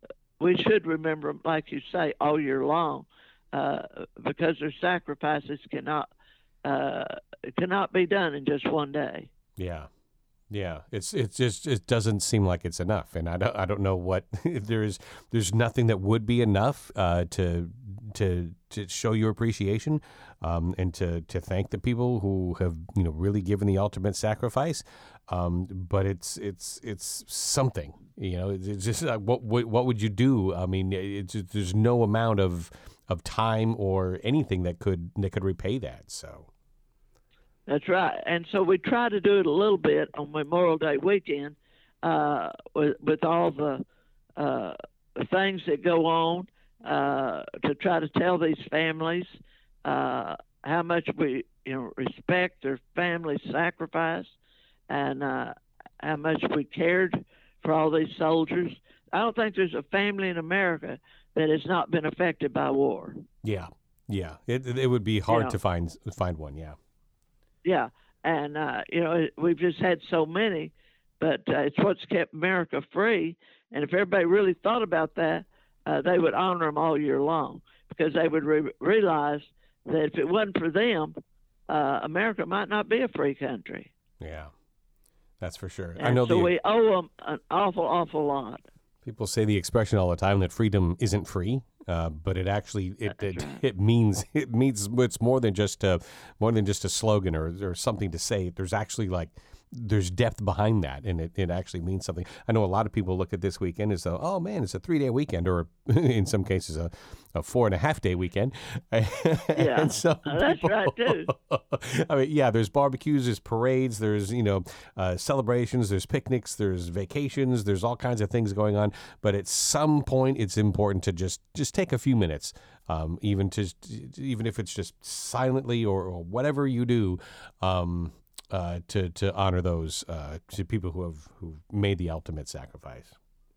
we should remember them, like you say, all year long, uh, because their sacrifices cannot uh, cannot be done in just one day. Yeah, yeah. It's it's just it doesn't seem like it's enough, and I don't I don't know what if there is there's nothing that would be enough uh, to to to show your appreciation um, and to to thank the people who have you know really given the ultimate sacrifice. Um, but it's it's it's something. You know, it's just like, what, what what would you do? I mean, it's just, there's no amount of of time or anything that could that could repay that. So that's right. And so we try to do it a little bit on Memorial Day weekend uh, with with all the uh, things that go on uh, to try to tell these families uh, how much we you know respect their family sacrifice and uh, how much we cared for all these soldiers. I don't think there's a family in America that has not been affected by war. Yeah, yeah. It it would be hard You know, to find find one. Yeah. Yeah, and uh, you know we've just had so many, but uh, it's what's kept America free. And if everybody really thought about that, uh, they would honor them all year long because they would re- realize that if it wasn't for them, uh, America might not be a free country. Yeah. That's for sure. And I know so the, we owe them an awful, awful lot. People say the expression all the time that freedom isn't free, uh, but it actually it it, right. it means it means it's more than just a more than just a slogan or or something to say. There's actually like there's depth behind that, and it, it actually means something. I know a lot of people look at this weekend as though, oh man, it's a three day weekend, or in some cases a, a four and a half day weekend. Yeah, and so uh, that's people, right too. I mean, yeah, there's barbecues, there's parades, there's you know uh, celebrations, there's picnics, there's vacations, there's all kinds of things going on. But at some point, it's important to just just take a few minutes, um, even to even if it's just silently or, or whatever you do. Um, Uh, to to honor those uh, to people who have who made the ultimate sacrifice.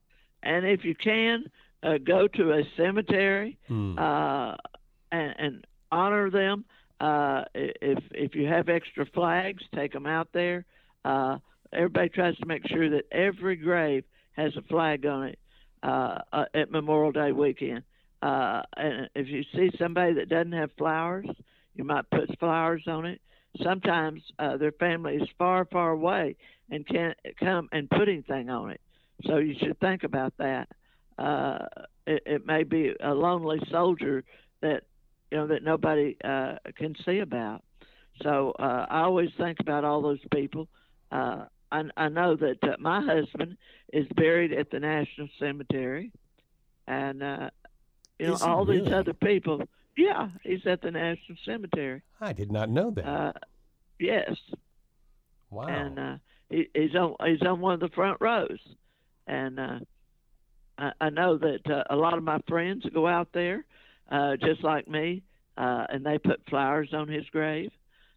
And if you can, uh, go to a cemetery Mm. uh, and, and honor them. Uh, if if you have extra flags, take them out there. Uh, everybody tries to make sure that every grave has a flag on it uh, uh, at Memorial Day weekend. Uh, and if you see somebody that doesn't have flowers, you might put flowers on it. Sometimes uh, their family is far, far away and can't come and put anything on it. So you should think about that. Uh, it, it may be a lonely soldier that you know that nobody uh, can see about. So uh, I always think about all those people. Uh, I, I know that uh, my husband is buried at the National Cemetery, and uh, you know Is he all these really? other people. Yeah, he's at the National Cemetery. I did not know that. Uh, yes, Wow. and uh, he, he's on he's on one of the front rows, and uh, I, I know that uh, a lot of my friends go out there, uh, just like me, uh, and they put flowers on his grave,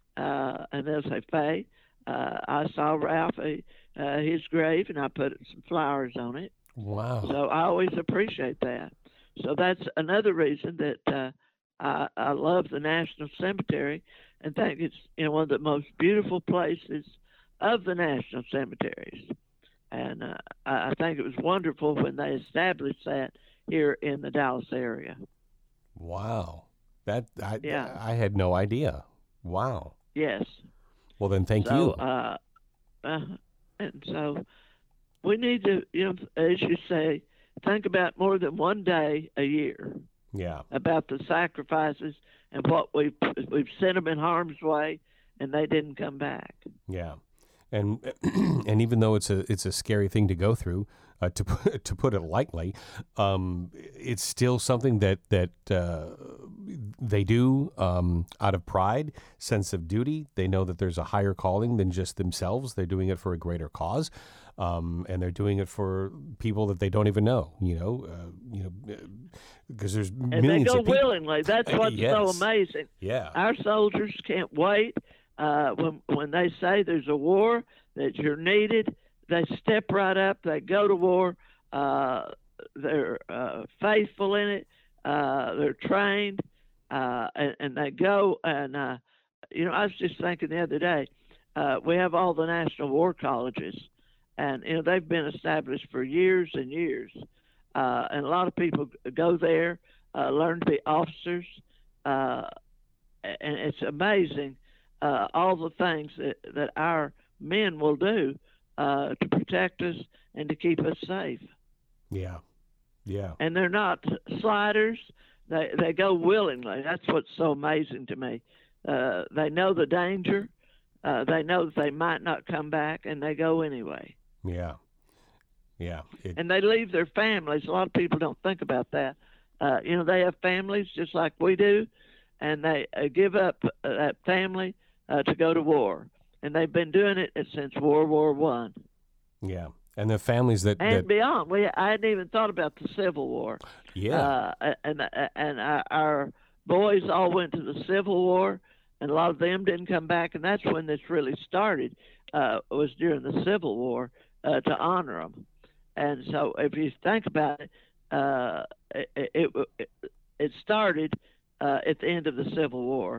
uh, and they'll say, "Faye, uh, I saw Ralph uh, his grave, and I put some flowers on it." Wow. So I always appreciate that. So that's another reason that uh, I, I love the National Cemetery and think it's you know one of the most beautiful places of the national cemeteries. And uh, I I think it was wonderful when they established that here in the Dallas area. Wow. That I Yeah. I had no idea. Wow. Yes. Well then, thank so, you. Uh, uh, and so we need to, you know, as you say, think about more than one day a year Yeah. about the sacrifices and what we've we've sent them in harm's way, and they didn't come back. Yeah. And and even though it's a it's a scary thing to go through, uh, to put, to put it lightly, um, it's still something that that uh, they do um, out of pride, sense of duty. They know that there's a higher calling than just themselves. They're doing it for a greater cause, um, and they're doing it for people that they don't even know. You know, uh, you know, because there's And millions they go of people. willingly. That's Uh, what's so yes. amazing. Yeah. Our soldiers can't wait. Uh, when when they say there's a war, that you're needed, they step right up. They go to war. Uh, they're uh, faithful in it. Uh, they're trained, uh, and, and they go. And uh, you know, I was just thinking the other day, uh, we have all the National War Colleges, and you know they've been established for years and years. Uh, and a lot of people go there, uh, learn to be officers, uh, and it's amazing. Uh, all the things that, that our men will do uh, to protect us and to keep us safe. Yeah. Yeah. And they're not sliders. They, they go willingly. That's what's so amazing to me. Uh, they know the danger. Uh, they know that they might not come back, and they go anyway. Yeah. Yeah. It, And they leave their families. A lot of people don't think about that. Uh, you know, they have families just like we do, and they uh, give up uh, that family Uh, to go to war, and they've been doing it since World War One. yeah. And the families that, And that beyond. We I hadn't even thought about the Civil War. yeah. Uh, and and our, our boys all went to the Civil War, and a lot of them didn't come back, and that's when this really started. Uh, was during the Civil War uh, to honor them. And so, if you think about it, uh, it, it it it started uh, at the end of the Civil War.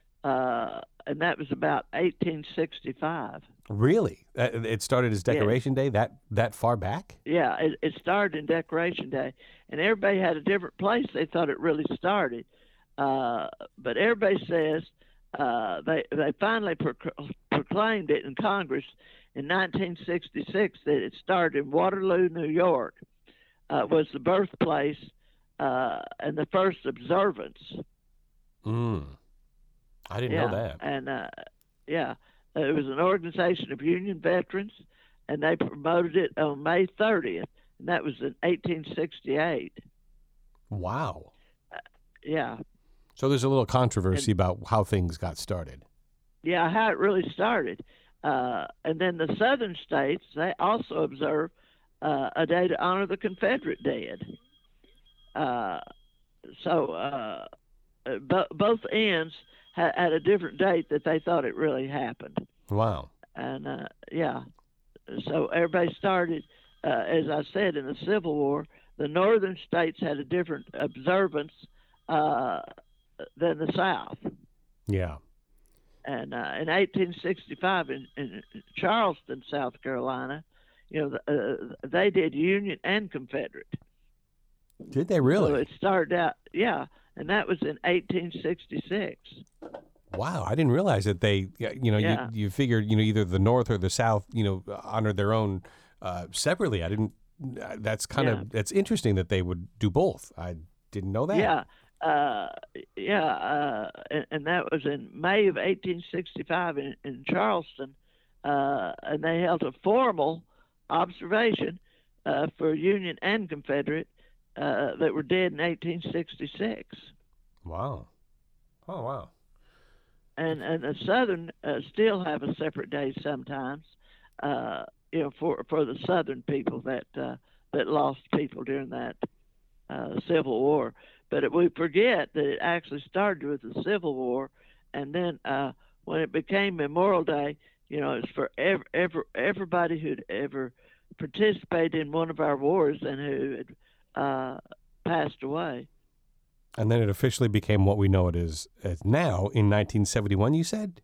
Uh, and that was about eighteen sixty-five. Really? Uh, It started as Decoration Day that that far back? Yeah, it, it started in Decoration Day, and everybody had a different place they thought it really started. Uh, but everybody says uh, they they finally pro- proclaimed it in Congress in nineteen sixty-six that it started in Waterloo, New York. uh, was the birthplace uh, and the first observance. Mm. I didn't yeah. know that. And uh, yeah, it was an organization of Union veterans, and they promoted it on May thirtieth, and that was in eighteen sixty-eight. Wow. Uh, yeah. So there's a little controversy and, about how things got started. Yeah, how it really started. Uh, and then the southern states, they also observe uh, a day to honor the Confederate dead. Uh, so uh, bo- both ends ha- had a different date that they thought it really happened. Wow. And uh, yeah, so everybody started, uh, as I said, in the Civil War. The northern states had a different observance uh, than the South. Yeah. And uh, in eighteen sixty-five, in, in Charleston, South Carolina, you know, uh, they did Union and Confederate. Did they really? So it started out, yeah, and that was in eighteen sixty-six. Wow, I didn't realize that they, you know, Yeah. you, you figured, you know, either the North or the South, you know, honored their own uh, separately. I didn't, that's kind Yeah. of, that's interesting that they would do both. I didn't know that. Yeah. Uh, yeah, uh, and, and that was in May of eighteen sixty-five in, in Charleston, uh, and they held a formal observation uh, for Union and Confederate uh, that were dead in eighteen sixty-six. Wow. Oh, wow. And and the Southern uh, still have a separate day sometimes, uh, you know, for for the Southern people that uh, that lost people during that uh, Civil War. But we forget that it actually started with the Civil War, and then uh, when it became Memorial Day, you know, it's for ever, ever, everybody who'd ever participated in one of our wars and who had uh, passed away. And then it officially became what we know it is as now in nineteen seventy-one, you said?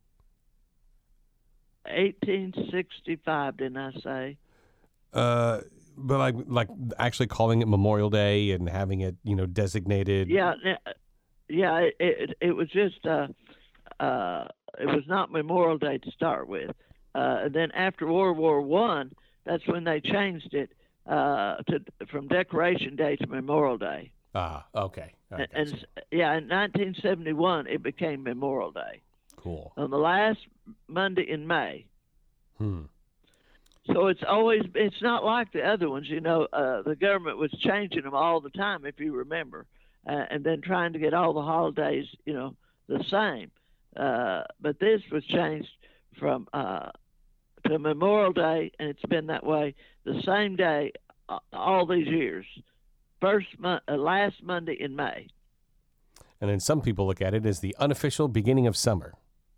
eighteen sixty-five, didn't I say? Uh, but like, like actually calling it Memorial Day and having it, you know, designated. Yeah, yeah. It it, it was just uh, uh, it was not Memorial Day to start with. Uh, and then after World War One, that's when they changed it uh, to from Decoration Day to Memorial Day. Ah, okay. And, and yeah, in nineteen seventy-one, it became Memorial Day. Cool. On the last Monday in May. Hmm. So it's always, it's not like the other ones, you know, uh, the government was changing them all the time, if you remember, uh, and then trying to get all the holidays, you know, the same. Uh, but this was changed from uh, to Memorial Day, and it's been that way the same day uh, all these years. First, mo- uh, last Monday in May. And then some people look at it as the unofficial beginning of summer.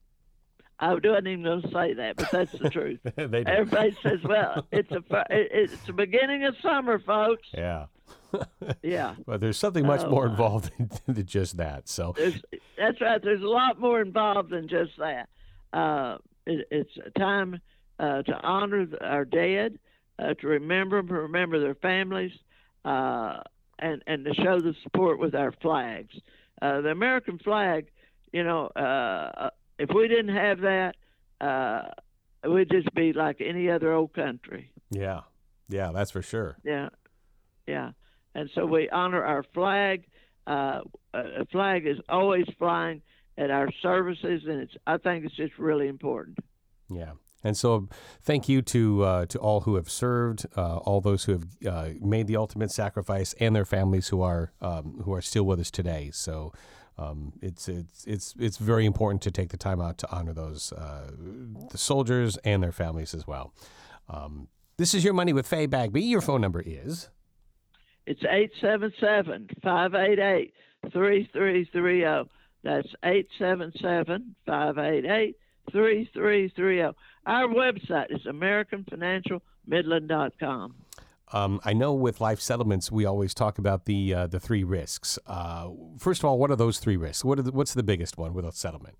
I wasn't even going to say that, but that's the truth. They do. Everybody says, "Well, it's a it's the beginning of summer, folks." Yeah. Yeah. But there's something much Oh, more my. involved than just that. So There's, that's right. There's a lot more involved than just that. Uh, it, it's a time uh, to honor our dead, uh, to remember them, to remember their families, uh, and and to show the support with our flags. Uh, the American flag, you know. Uh, If we didn't have that, uh, we'd just be like any other old country. yeah, yeah, that's for sure. Yeah, yeah. And so we honor our flag. Uh, a flag is always flying at our services, and it's. I think it's just really important. Yeah. And so, thank you to uh, to all who have served, uh, all those who have uh, made the ultimate sacrifice, and their families who are um, who are still with us today. So. Um, it's it's it's it's very important to take the time out to honor those uh, the soldiers and their families as well. Um, this is Your Money with Faye Bagby. Your phone number is? It's eight seven seven, five eight eight, three three three zero. That's eight seven seven, five eight eight, three three three zero. Our website is american financial midland dot com. Um, I know with life settlements, we always talk about the uh, the three risks. Uh, first of all, what are those three risks? What are the, what's the biggest one with a settlement?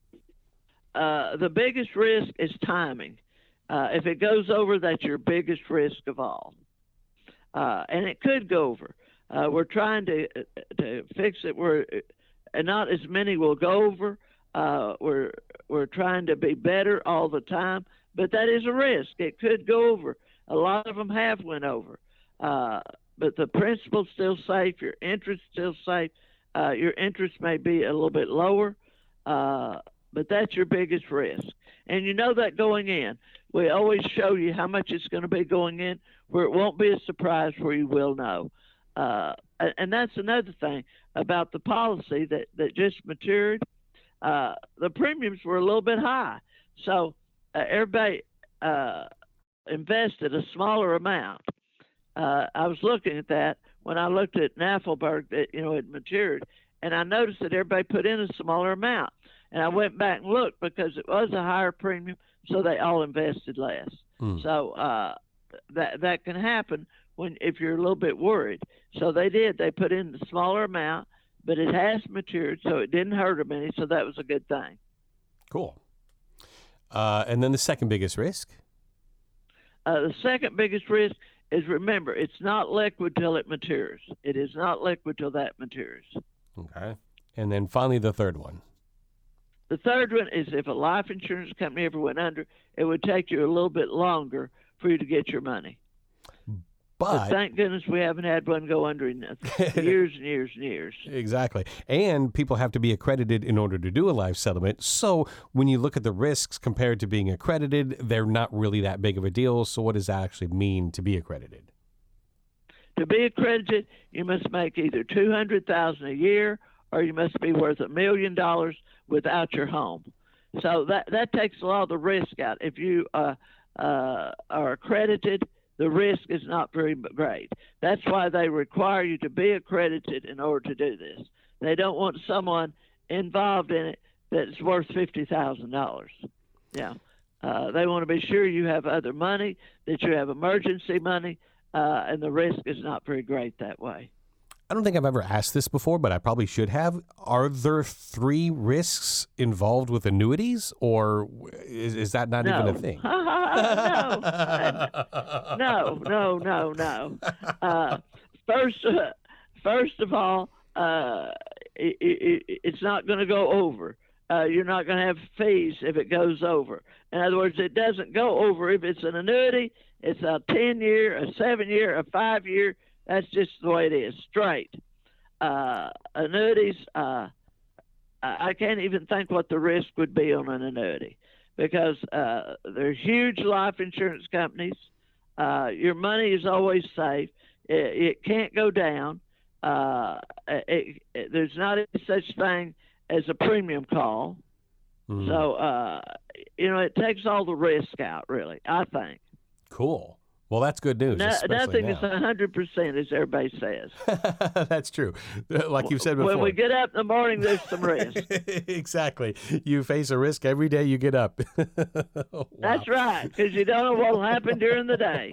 Uh, the biggest risk is timing. Uh, if it goes over, that's your biggest risk of all. Uh, and it could go over. Uh, we're trying to to fix it where and not as many will go over. Uh, we're we're trying to be better all the time, but that is a risk. It could go over. A lot of them have went over. Uh, but the principal's still safe. Your interest still safe. Uh, your interest may be a little bit lower, uh, but that's your biggest risk. And you know that going in. We always show you how much it's going to be going in, where it won't be a surprise, where you will know. Uh, and that's another thing about the policy that, that just matured. Uh, the premiums were a little bit high. So uh, everybody uh, invested a smaller amount. Uh, I was looking at that when I looked at Naffelberg that, you know, it matured. And I noticed that everybody put in a smaller amount. And I went back and looked because it was a higher premium, so they all invested less. Mm. So uh, that that can happen when if you're a little bit worried. So they did. They put in the smaller amount, but it has matured, so it didn't hurt them any, so that was a good thing. Cool. Uh, and then the second biggest risk? Uh, the second biggest risk is, remember, it's not liquid till it matures. It is not liquid till that matures. Okay. And then finally the third one. The third one is if a life insurance company ever went under, it would take you a little bit longer for you to get your money. But, but thank goodness we haven't had one go under in years and years and years. Exactly. And people have to be accredited in order to do a life settlement. So when you look at the risks compared to being accredited, they're not really that big of a deal. So what does that actually mean to be accredited? To be accredited, you must make either two hundred thousand dollars a year or you must be worth a million dollars without your home. So that, that takes a lot of the risk out. If you uh, uh, are accredited, the risk is not very great. That's why they require you to be accredited in order to do this. They don't want someone involved in it that's worth fifty thousand dollars. Yeah. Uh, they want to be sure you have other money, that you have emergency money, uh, and the risk is not very great that way. I don't think I've ever asked this before, but I probably should have. Are there three risks involved with annuities, or is, is that not no. even a thing? no, no, no, no, no. Uh, first, uh, first of all, uh, it, it, it's not going to go over. Uh, you're not going to have fees if it goes over. In other words, it doesn't go over if it's an annuity. It's a ten-year, a seven-year, a five-year. That's just the way it is, straight. Uh, annuities, uh, I can't even think what the risk would be on an annuity because uh, they're huge life insurance companies. Uh, your money is always safe. It, it can't go down. Uh, it, it, there's not any such thing as a premium call. Mm. So, uh, you know, it takes all the risk out, really, I think. Cool. Well, that's good news. No, nothing now. is one hundred percent, as everybody says. That's true. Like you said before. When we get up in the morning, there's some risk. Exactly. You face a risk every day you get up. Wow. That's right, because you don't know what will happen during the day.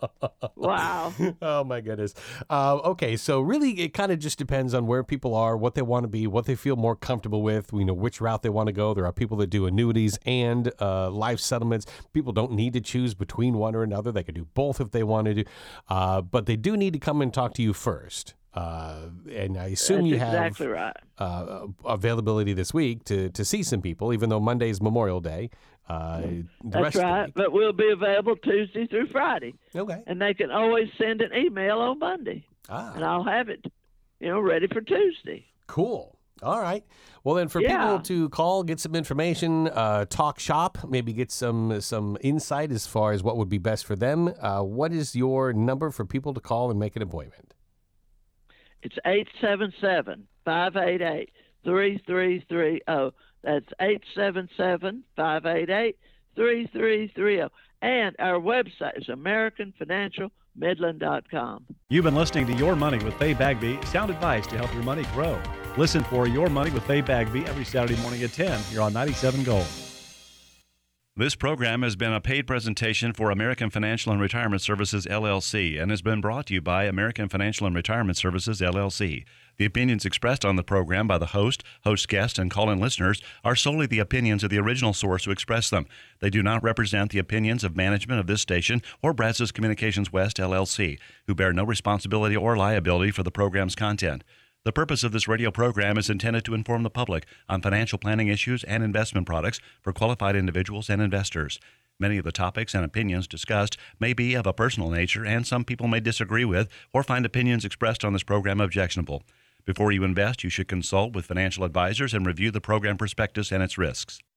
Wow. Oh, my goodness. Uh, okay, so really it kind of just depends on where people are, what they want to be, what they feel more comfortable with, you know, which route they want to go. There are people that do annuities and uh, life settlements. People don't need to choose between one or another. They could do both if they wanted to, uh, but they do need to come and talk to you first. Uh, and I assume That's you have exactly right. uh, availability this week to, to see some people, even though Monday is Memorial Day. Uh, the That's rest right, of the week. but we'll be available Tuesday through Friday. Okay. And they can always send an email on Monday, ah. and I'll have it, you know, ready for Tuesday. Cool. All right. Well, then, for Yeah. people to call, get some information, uh, talk shop, maybe get some some insight as far as what would be best for them, uh, what is your number for people to call and make an appointment? It's eight seven seven, five eight eight, three three three zero. That's eight seven seven, five eight eight, three three three zero. And our website is american financial midland dot com. You've been listening to Your Money with Faye Bagby, sound advice to help your money grow. Listen for Your Money with Faye Bagby every Saturday morning at ten here on ninety-seven Gold. This program has been a paid presentation for American Financial and Retirement Services, L L C, and has been brought to you by American Financial and Retirement Services, L L C. The opinions expressed on the program by the host, host guest, and call-in listeners are solely the opinions of the original source who expressed them. They do not represent the opinions of management of this station or Brazos Communications West, L L C, who bear no responsibility or liability for the program's content. The purpose of this radio program is intended to inform the public on financial planning issues and investment products for qualified individuals and investors. Many of the topics and opinions discussed may be of a personal nature, and some people may disagree with or find opinions expressed on this program objectionable. Before you invest, you should consult with financial advisors and review the program prospectus and its risks.